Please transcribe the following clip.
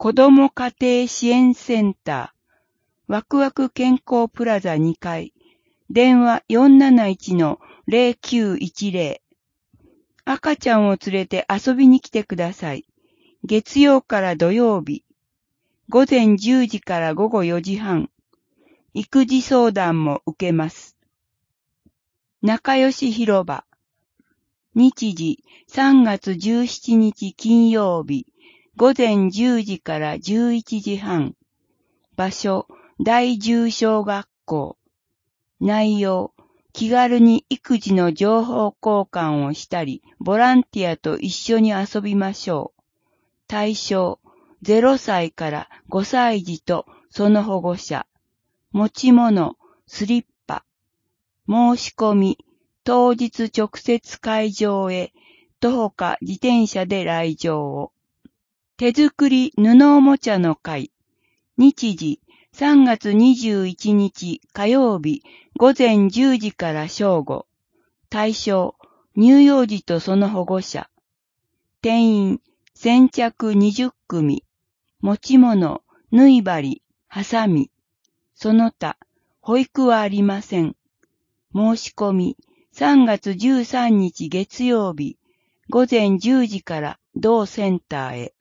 子ども家庭支援センター、ワクワク健康プラザ2階、電話 471-0910。赤ちゃんを連れて遊びに来てください。月曜から土曜日、午前10時から午後4時半。育児相談も受けます。仲良し広場。日時3月17日金曜日、午前10時から11時半。場所、第10小学校。内容、気軽に育児の情報交換をしたり、ボランティアと一緒に遊びましょう。対象、0歳から5歳児とその保護者。持ち物、スリッパ。申し込み、当日直接会場へ、徒歩か自転車で来場を。手作り布おもちゃの会。日時、3月21日火曜日、午前10時から正午。対象、乳幼児とその保護者。定員、先着20組。持ち物、縫い針、ハサミ。その他、保育はありません。申し込み、3月13日月曜日、午前10時から同センターへ。